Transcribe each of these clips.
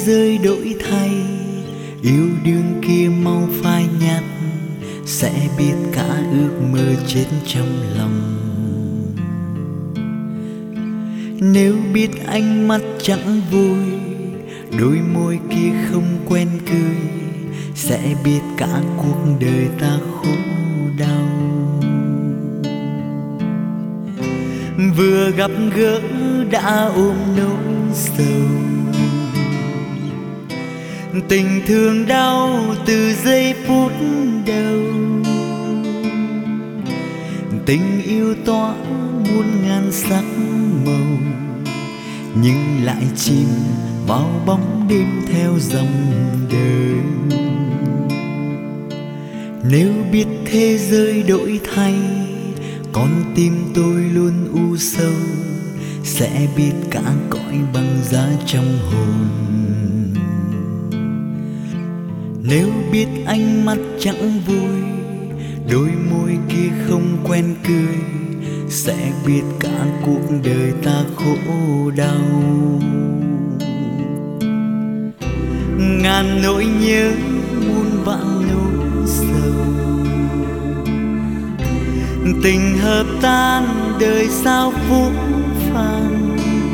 giới đổi thay, yêu đương kia mau phai nhạt, sẽ biết cả ước mơ chết trong lòng. Nếu biết ánh mắt chẳng vui, đôi môi kia không quen cười, sẽ biết cả cuộc đời ta khổ đau. Vừa gặp gỡ đã ôm nỗi sầu, tình thương đau từ giây phút đầu. Tình yêu tỏa muôn ngàn sắc màu, nhưng lại chìm vào bóng đêm theo dòng đời. Nếu biết thế giới đổi thay, con tim tôi luôn u sầu, sẽ biết cả cõi băng giá trong hồn. Nếu biết ánh mắt chẳng vui, đôi môi kia không quen cười, sẽ biết cả cuộc đời ta khổ đau. Ngàn nỗi nhớ muôn vạn nỗi sầu, tình hợp tan đời sao phũ phàng.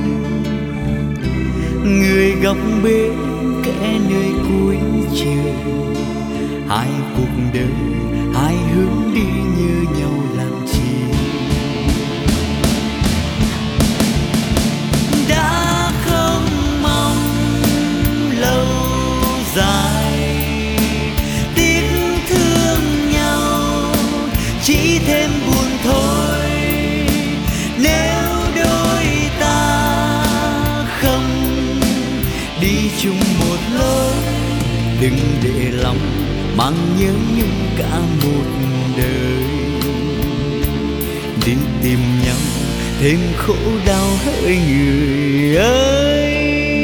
Người góc bể kẻ nơi cuối trời, hai cuộc đời hai hướng đi như nhau làm chi. Đã không mong lâu dài, tiếc thương nhau chỉ thêm buồn thôi. Nếu đôi ta không đi chung một lối, đừng để lòng mang nhớ nhung cả một đời. Đi tìm nhau thêm khổ đau hỡi người ơi.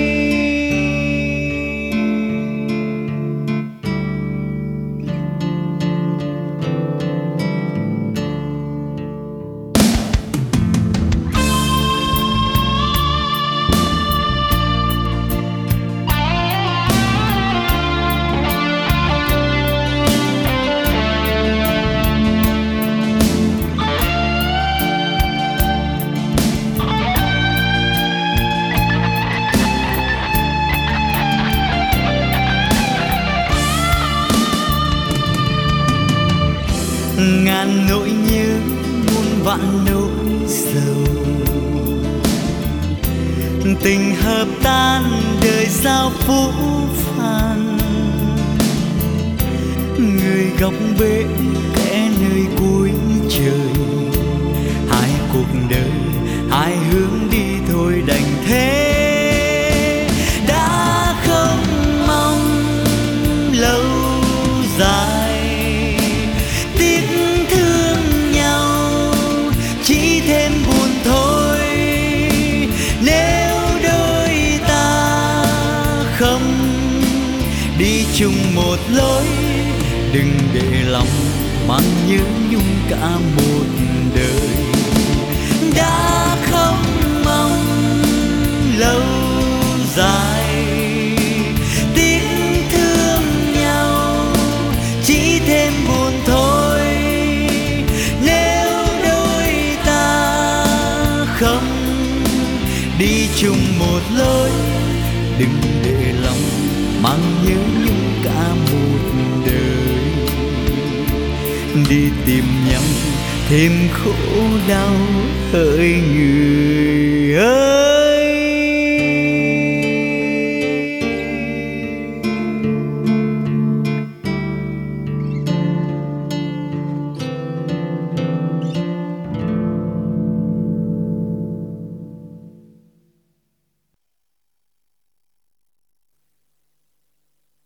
Ngàn nỗi nhớ muôn vạn nỗi sầu, tình hợp tan đời sao phũ phàng. Người góc bể kẻ nơi cuối trời, hai cuộc đời hai hướng đi thôi đành thế. Đã không mong lâu dài, chỉ thêm buồn thôi. Nếu đôi ta không đi chung một lối, đừng để lòng mang nhớ nhung cả một đời. Đã không mong lâu dài, tiếc thương nhau chỉ thêm buồn thôi. Không đi chung một lối, đừng để lòng mang nhớ nhung cả một đời. Đi tìm nhau thêm khổ đau hỡi người ơi.